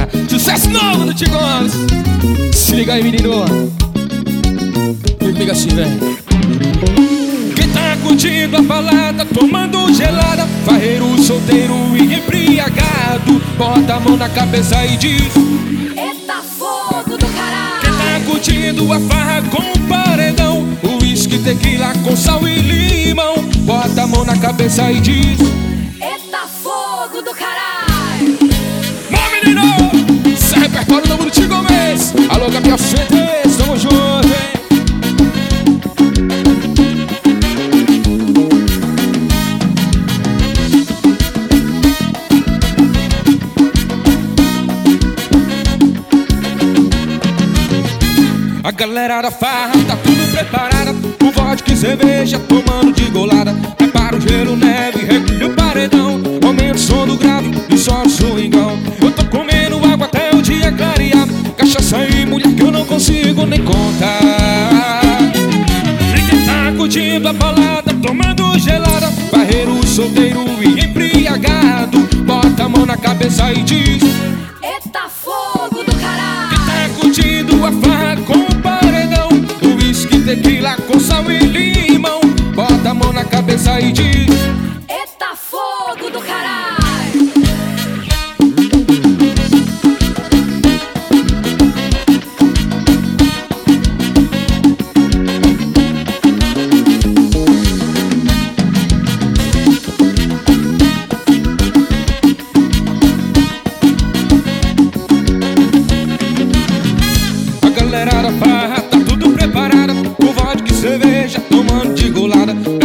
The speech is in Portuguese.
Sucesso novo do Tio Gomes. Se liga aí, menino. Vem comigo assim, velho. Quem tá curtindo a balada, tomando gelada, farreiro, solteiro e embriagado, bota a mão na cabeça e diz: eita fogo do caralho. Quem tá curtindo a farra com paredão, uísque, tequila com sal e limão, bota a mão na cabeça e diz: eita fogo do caralho. Bom, menino, esse é repertório novo do Tio Gomes. Alô, Gabriel Fentes, tamo junto, hein? A galera da farra tá tudo preparada, com vodka e cerveja, tomando de golada. Prepara o gelo, neve, recolhe o paredão, aumenta o som do grave e só o swingão. Eu tô comendo água até o dia clarear, cachaça e mulher que eu não consigo nem contar. E quem tá curtindo a balada, tomando gelada, farreiro, solteiro e embriagado, bota a mão na cabeça e diz: eita fogo do caralho. quem tá curtindo a farra com tequila com sal e limão, bota a mão na cabeça e diz: eita fogo do caralho. A galera da farra tá tudo preparada, com vodka e cerveja, tomando de golada.